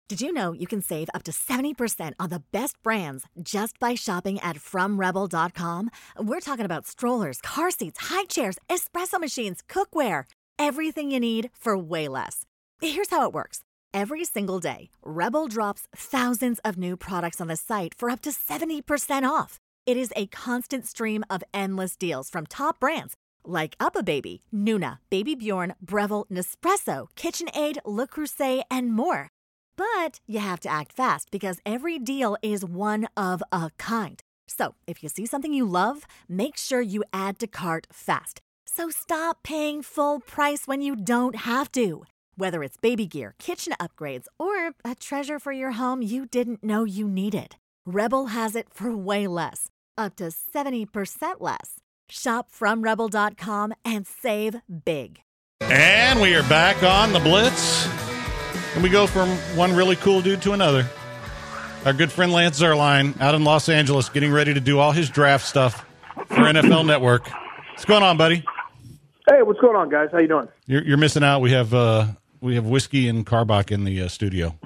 Did you know you can save up to 70% on the best brands just by shopping at FromRebel.com? We're talking about strollers, car seats, high chairs, espresso machines, cookware, everything you need for way less. Here's how it works. Every single day, Rebel drops thousands of new products on the site for up to 70% off. It is a constant stream of endless deals from top brands like UPPAbaby, Nuna, Baby Bjorn, Breville, Nespresso, KitchenAid, Le Creuset, and more. But you have to act fast because every deal is one of a kind. So if you see something you love, make sure you add to cart fast. So stop paying full price when you don't have to. Whether it's baby gear, kitchen upgrades, or a treasure for your home you didn't know you needed, Rebel has it for way less, up to 70% less. Shop from Rebel.com and save big. And we are back on the Blitz. And we go from one really cool dude to another. Our good friend Lance Zierlein out in Los Angeles getting ready to do all his draft stuff for NFL Network. What's going on, buddy? Hey, what's going on, guys? How you doing? You're missing out. We have whiskey and Carbach in the studio.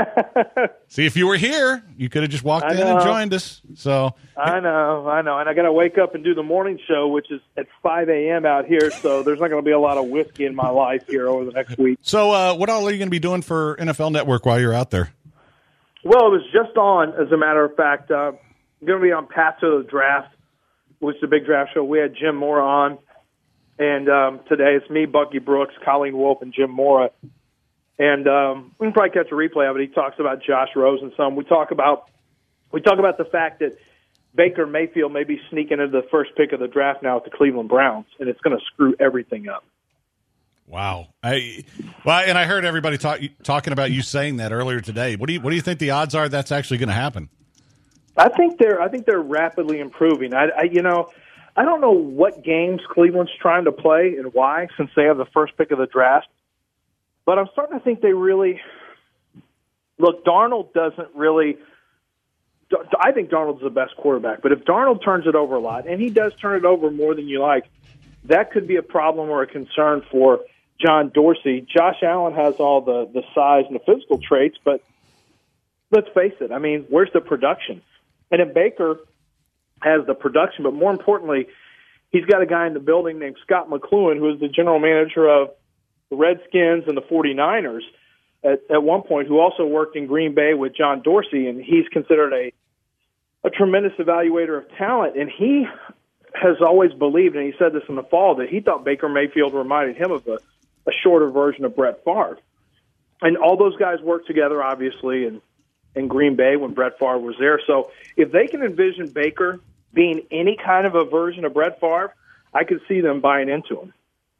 See, if you were here, you could have just walked in and joined us. So I know. And I got to wake up and do the morning show, which is at 5 a.m. out here, so there's not going to be a lot of whiskey in my life here over the next week. So what all are you going to be doing for NFL Network while you're out there? Well, it was just on, as a matter of fact. I'm going to be on Path to the Draft, which is a big draft show. We had Jim Mora on, and today it's me, Bucky Brooks, Colleen Wolfe, and Jim Mora. And we can probably catch a replay of it. He talks about Josh Rosen some. We talk about the fact that Baker Mayfield may be sneaking into the first pick of the draft now with the Cleveland Browns, and it's going to screw everything up. Wow. And I heard everybody talking about you saying that earlier today. What do you think the odds are that's actually going to happen? I think they're rapidly improving. I don't know what games Cleveland's trying to play and why, since they have the first pick of the draft. But I'm starting to think they really – look, Darnold doesn't really – I think Darnold's the best quarterback. But if Darnold turns it over a lot, and he does turn it over more than you like, that could be a problem or a concern for John Dorsey. Josh Allen has all the size and the physical traits, but let's face it. I mean, where's the production? And then Baker has the production, but more importantly, he's got a guy in the building named Scott McCloughan, who is the general manager of the Redskins and the 49ers at one point, who also worked in Green Bay with John Dorsey, and he's considered a tremendous evaluator of talent. And he has always believed, and he said this in the fall, that he thought Baker Mayfield reminded him of a shorter version of Brett Favre. And all those guys worked together, obviously, in Green Bay when Brett Favre was there. So if they can envision Baker being any kind of a version of Brett Favre, I could see them buying into him.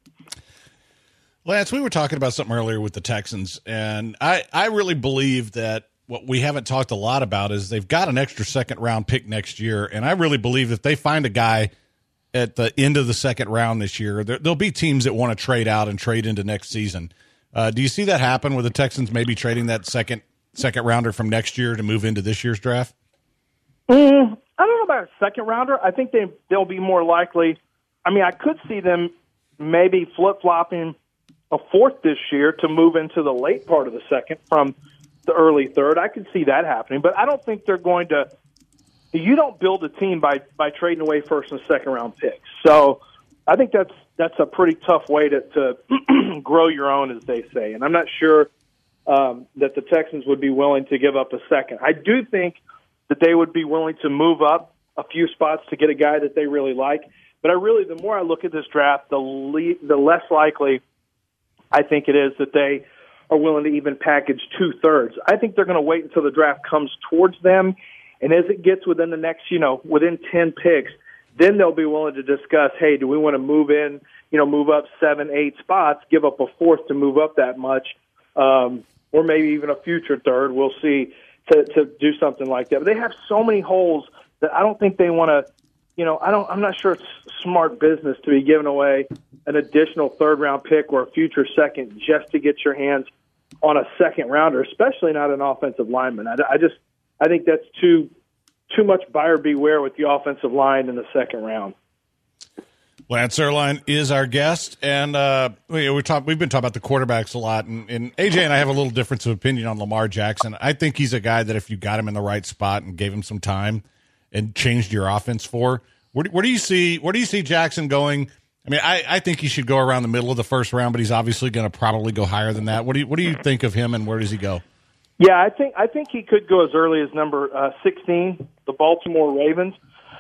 Lance, we were talking about something earlier with the Texans, and I really believe that what we haven't talked a lot about is they've got an extra second-round pick next year, and I really believe if they find a guy at the end of the second round this year, there'll be teams that want to trade out and trade into next season. Do you see that happen with the Texans maybe trading that second rounder from next year to move into this year's draft? I don't know about a second rounder. I think they'll be more likely. I mean, I could see them maybe flip-flopping a fourth this year to move into the late part of the second from the early third. I could see that happening, but I don't think they're going to. You don't build a team by trading away first and second round picks. So I think that's a pretty tough way to grow your own, as they say. And I'm not sure that the Texans would be willing to give up a second. I do think that they would be willing to move up a few spots to get a guy that they really like. But the more I look at this draft, the less likely I think it is that they are willing to even package 2/3. I think they're going to wait until the draft comes towards them, and as it gets within the next, within 10 picks, then they'll be willing to discuss, hey, do we want to move up 7, 8 spots, give up a fourth to move up that much, or maybe even a future third. We'll see to do something like that. But they have so many holes that I don't think they want to. I'm not sure it's smart business to be giving away an additional third-round pick or a future second just to get your hands on a second rounder, especially not an offensive lineman. I think that's too much buyer beware with the offensive line in the second round. Lance Zierlein is our guest, and we've been talking about the quarterbacks a lot, and AJ and I have a little difference of opinion on Lamar Jackson. I think he's a guy that if you got him in the right spot and gave him some time and changed your offense where do you see Jackson going? I mean, I think he should go around the middle of the first round, but he's obviously going to probably go higher than that. What do you think of him, and where does he go? Yeah, I think he could go as early as number 16, the Baltimore Ravens.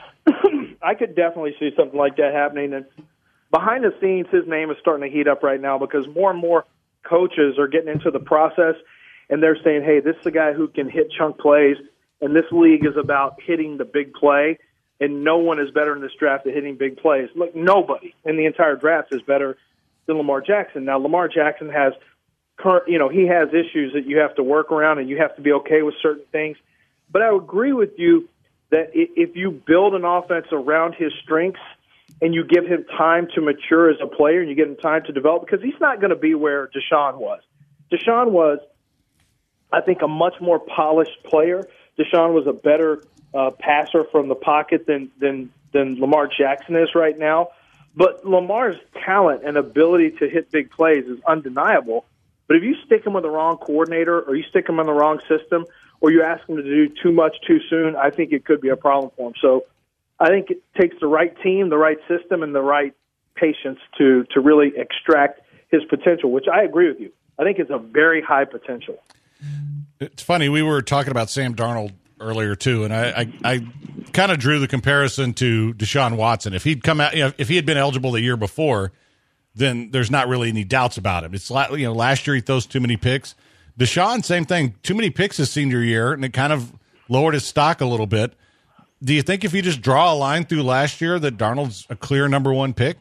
I could definitely see something like that happening. And behind the scenes, his name is starting to heat up right now because more and more coaches are getting into the process, and they're saying, hey, this is a guy who can hit chunk plays, and this league is about hitting the big play, and no one is better in this draft at hitting big plays. Look, nobody in the entire draft is better than Lamar Jackson. Now, Lamar Jackson has he has issues that you have to work around, and you have to be okay with certain things. But I agree with you that if you build an offense around his strengths and you give him time to mature as a player and you give him time to develop, because he's not going to be where Deshaun was. Deshaun was, I think, a much more polished player. Deshaun was a better passer from the pocket than Lamar Jackson is right now. But Lamar's talent and ability to hit big plays is undeniable. But if you stick him with the wrong coordinator or you stick him in the wrong system, or you ask him to do too much too soon, I think it could be a problem for him. So I think it takes the right team, the right system, and the right patience to really extract his potential, which I agree with you. I think it's a very high potential. It's funny, we were talking about Sam Darnold earlier too, and I kind of drew the comparison to Deshaun Watson. If he'd come out, if he had been eligible the year before, then there's not really any doubts about him. It's last year he throws too many picks. Deshaun, same thing. Too many picks his senior year, and it kind of lowered his stock a little bit. Do you think if you just draw a line through last year that Darnold's a clear number one pick?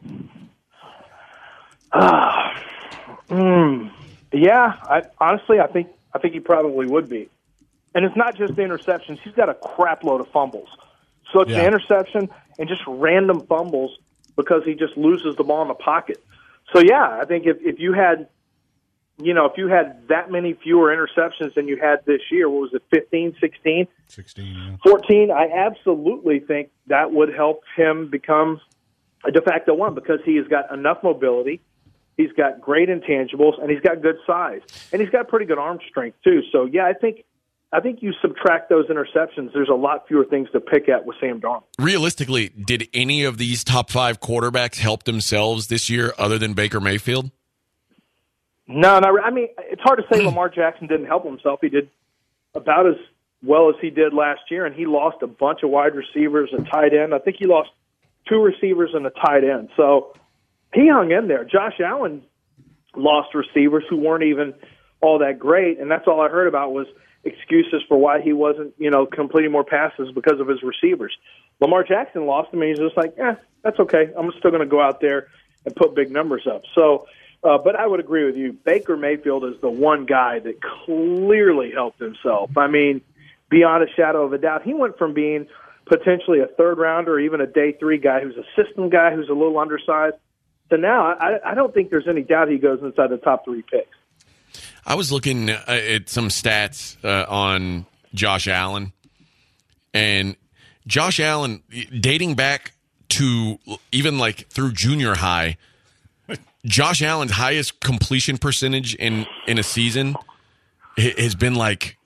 Yeah, I think he probably would be. And it's not just the interceptions. He's got a crap load of fumbles. So it's the interception and just random fumbles because he just loses the ball in the pocket. So, yeah, I think if you had – if you had that many fewer interceptions than you had this year, what was it, 15, 16? 16, yeah. 14, I absolutely think that would help him become a de facto one because he has got enough mobility, he's got great intangibles, and he's got good size. And he's got pretty good arm strength, too. So, yeah, I think you subtract those interceptions, there's a lot fewer things to pick at with Sam Darnold. Realistically, did any of these top 5 quarterbacks help themselves this year other than Baker Mayfield? No, I mean, it's hard to say Lamar Jackson didn't help himself. He did about as well as he did last year, and he lost a bunch of wide receivers and tight end. I think he lost 2 receivers and a tight end. So he hung in there. Josh Allen lost receivers who weren't even all that great, and that's all I heard about was excuses for why he wasn't, completing more passes because of his receivers. Lamar Jackson lost them, and he's just like, that's okay. I'm still going to go out there and put big numbers up. So, but I would agree with you. Baker Mayfield is the one guy that clearly helped himself. I mean, beyond a shadow of a doubt, he went from being potentially a third-rounder or even a day 3 guy who's a system guy who's a little undersized. So now I don't think there's any doubt he goes inside the top 3 picks. I was looking at some stats on Josh Allen, and Josh Allen, dating back to even like through junior high, Josh Allen's highest completion percentage in a season has been like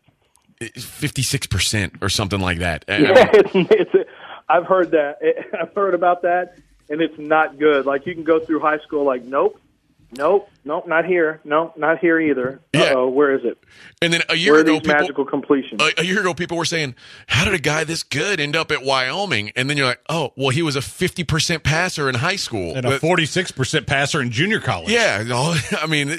56% or something like that. Yeah, I've heard that. I've heard about that, and it's not good. Like you can go through high school like, nope, not here. No, not here either. Uh-oh, where is it? And then a year where ago, are these magical completions? A year ago, people were saying, how did a guy this good end up at Wyoming? And then you're like, oh, well, he was a 50% passer in high school. And a 46% passer in junior college. Yeah. I mean,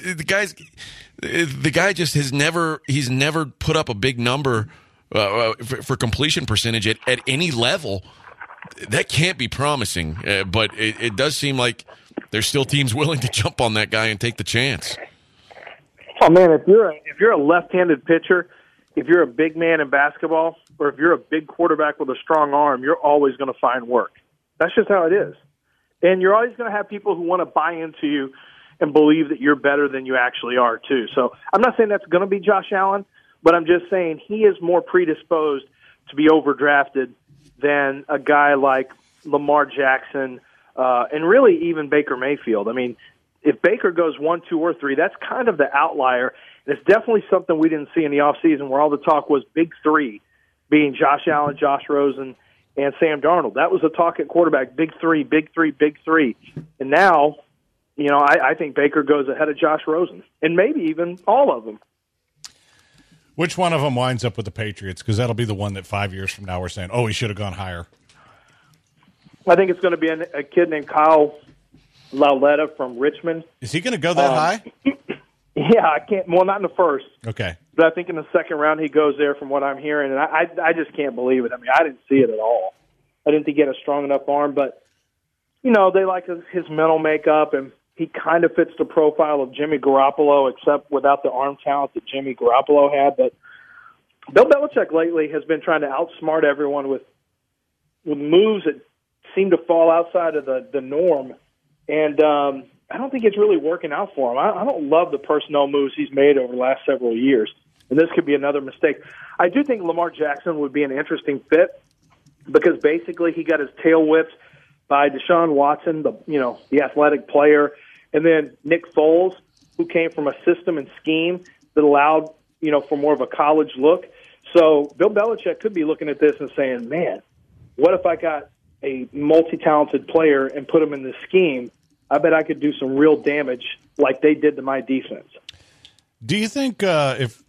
the guy just he's never put up a big number for completion percentage at any level. That can't be promising, but it does seem like there's still teams willing to jump on that guy and take the chance. Oh man, if you're a left-handed pitcher, if you're a big man in basketball, or if you're a big quarterback with a strong arm, you're always going to find work. That's just how it is. And you're always going to have people who want to buy into you and believe that you're better than you actually are too. So I'm not saying that's going to be Josh Allen, but I'm just saying he is more predisposed to be overdrafted than a guy like Lamar Jackson, and really even Baker Mayfield. I mean, if Baker goes 1, 2, or 3, that's kind of the outlier. And it's definitely something we didn't see in the offseason where all the talk was big three, being Josh Allen, Josh Rosen, and Sam Darnold. That was the talk at quarterback, big three, big three, big three. And now, I think Baker goes ahead of Josh Rosen, and maybe even all of them. Which one of them winds up with the Patriots? Because that'll be the one that 5 years from now we're saying, oh, he should have gone higher. I think it's going to be a kid named Kyle Lauletta from Richmond. Is he going to go that high? Yeah, I can't. Well, not in the first. Okay. But I think in the second round he goes there from what I'm hearing, and I just can't believe it. I mean, I didn't see it at all. I didn't think he had a strong enough arm, but, they like his mental makeup, and he kind of fits the profile of Jimmy Garoppolo, except without the arm talent that Jimmy Garoppolo had. But Bill Belichick lately has been trying to outsmart everyone with moves that seem to fall outside of the norm. And I don't think it's really working out for him. I don't love the personnel moves he's made over the last several years, and this could be another mistake. I do think Lamar Jackson would be an interesting fit because basically he got his tail whipped by Deshaun Watson, the athletic player, and then Nick Foles, who came from a system and scheme that allowed, for more of a college look. So Bill Belichick could be looking at this and saying, man, what if I got a multi-talented player and put him in the scheme? I bet I could do some real damage like they did to my defense. Do you think if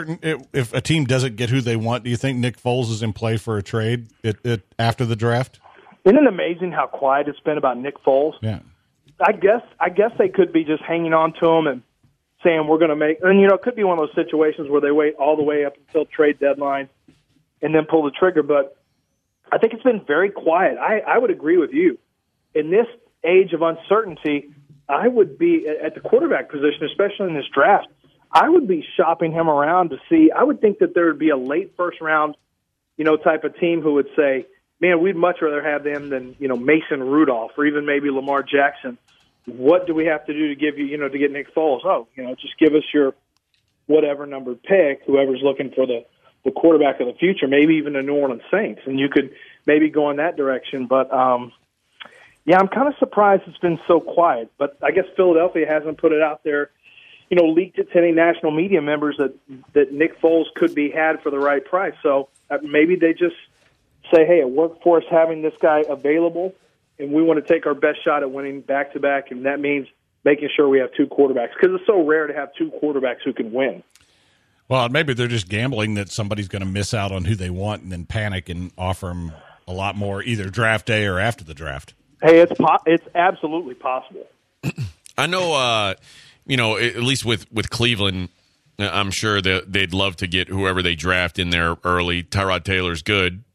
a team doesn't get who they want, do you think Nick Foles is in play for a trade after the draft? Isn't it amazing how quiet it's been about Nick Foles? Yeah. I guess they could be just hanging on to him and saying we're going to make – and, it could be one of those situations where they wait all the way up until trade deadline and then pull the trigger. But I think it's been very quiet. I would agree with you. In this age of uncertainty, I would be at the quarterback position, especially in this draft, I would be shopping him around to see – I would think that there would be a late first-round, type of team who would say, man, we'd much rather have them than, Mason Rudolph or even maybe Lamar Jackson. What do we have to do to give you, to get Nick Foles? Oh, just give us your whatever numbered pick, whoever's looking for the quarterback of the future, maybe even the New Orleans Saints. And you could maybe go in that direction. But, yeah, I'm kind of surprised it's been so quiet. But I guess Philadelphia hasn't put it out there, leaked it to any national media members that Nick Foles could be had for the right price. So maybe they just say, hey, a workforce having this guy available, and we want to take our best shot at winning back-to-back, and that means making sure we have two quarterbacks because it's so rare to have two quarterbacks who can win. Well, maybe they're just gambling that somebody's going to miss out on who they want and then panic and offer them a lot more either draft day or after the draft. Hey, it's absolutely possible. I know, at least with Cleveland, I'm sure that they'd love to get whoever they draft in there early. Tyrod Taylor's good.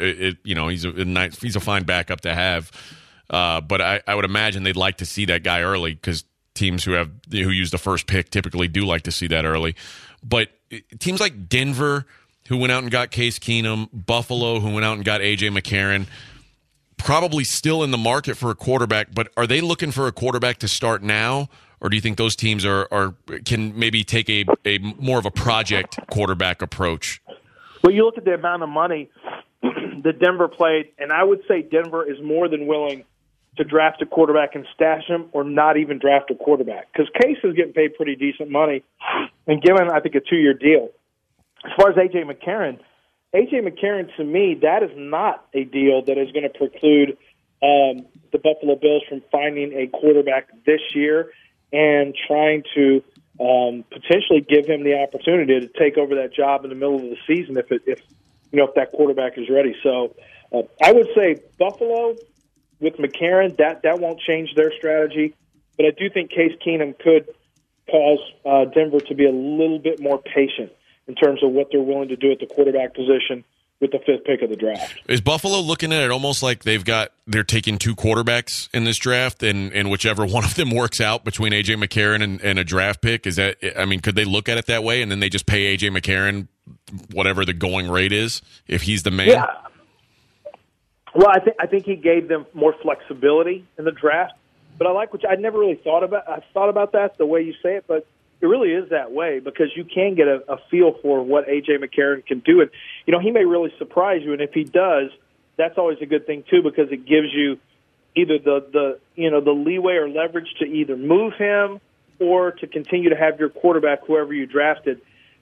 He's a fine backup to have. But I would imagine they'd like to see that guy early because teams who use the first pick typically do like to see that early. But teams like Denver, who went out and got Case Keenum, Buffalo, who went out and got A.J. McCarron, probably still in the market for a quarterback. But are they looking for a quarterback to start now? Or do you think those teams can maybe take a more of a project quarterback approach? Well, you look at the amount of money that Denver played, and I would say Denver is more than willing to draft a quarterback and stash him or not even draft a quarterback because Case is getting paid pretty decent money and given, I think, a 2-year deal. As far as A.J. McCarron, to me, that is not a deal that is going to preclude the Buffalo Bills from finding a quarterback this year and trying to potentially give him the opportunity to take over that job in the middle of the season if that quarterback is ready. So I would say Buffalo with McCarron, that won't change their strategy. But I do think Case Keenum could cause Denver to be a little bit more patient in terms of what they're willing to do at the quarterback position with the 5th pick of the draft. Is Buffalo looking at it almost like they're taking two quarterbacks in this draft, and whichever one of them works out between A.J. McCarron and a draft pick? Could they look at it that way, and then they just pay A.J. McCarron whatever the going rate is if he's the man? Yeah. Well, I think he gave them more flexibility in the draft, but I never really thought about. I thought about that the way you say it, but it really is that way because you can get a feel for what A.J. McCarron can do. And, he may really surprise you. And if he does, that's always a good thing, too, because it gives you either the leeway or leverage to either move him or to continue to have your quarterback, whoever you drafted,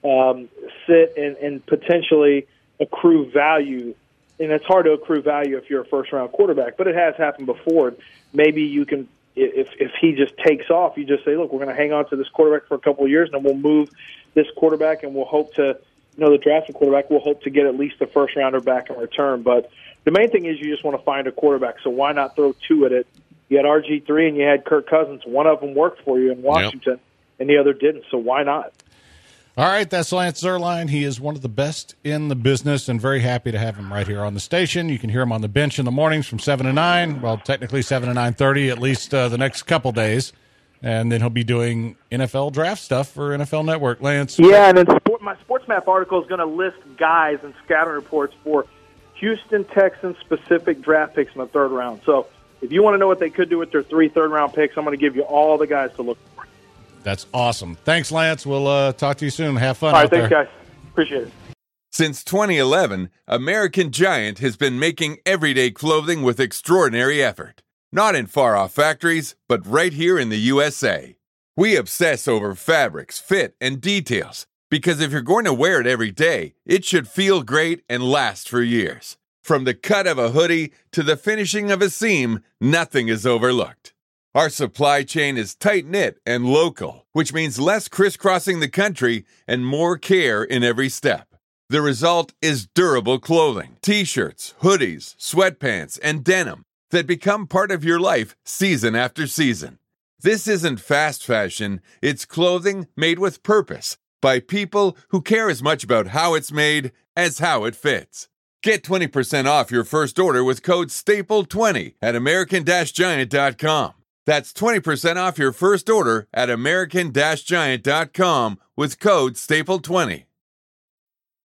sit and potentially accrue value. And it's hard to accrue value if you're a first-round quarterback, but it has happened before. Maybe you can, if he just takes off, you just say, look, we're going to hang on to this quarterback for a couple of years, and then we'll move this quarterback, and we'll hope to, the drafted quarterback, we'll hope to get at least the first-rounder back in return. But the main thing is you just want to find a quarterback, so why not throw two at it? You had RG3 and you had Kirk Cousins. One of them worked for you in Washington, and the other didn't, so why not? All right, that's Lance Zierlein. He is one of the best in the business, and very happy to have him right here on the station. You can hear him on the bench in the mornings from 7 to 9, well, technically 7 to 9:30, at least the next couple days. And then he'll be doing NFL draft stuff for NFL Network. Lance? Yeah, and then my Sports Map article is going to list guys and scouting reports for Houston Texans specific draft picks in the third round. So if you want to know what they could do with their 3 third-round picks, I'm going to give you all the guys to look for. That's awesome. Thanks, Lance. We'll talk to you soon. Have fun all right, out there. Thanks, guys. Appreciate it. Since 2011, American Giant has been making everyday clothing with extraordinary effort. Not in far-off factories, but right here in the USA. We obsess over fabrics, fit, and details, because if you're going to wear it every day, it should feel great and last for years. From the cut of a hoodie to the finishing of a seam, nothing is overlooked. Our supply chain is tight-knit and local, which means less crisscrossing the country and more care in every step. The result is durable clothing, t-shirts, hoodies, sweatpants, and denim that become part of your life season after season. This isn't fast fashion, it's clothing made with purpose by people who care as much about how it's made as how it fits. Get 20% off your first order with code STAPLE20 at American-Giant.com. That's 20% off your first order at American-Giant.com with code STAPLE20.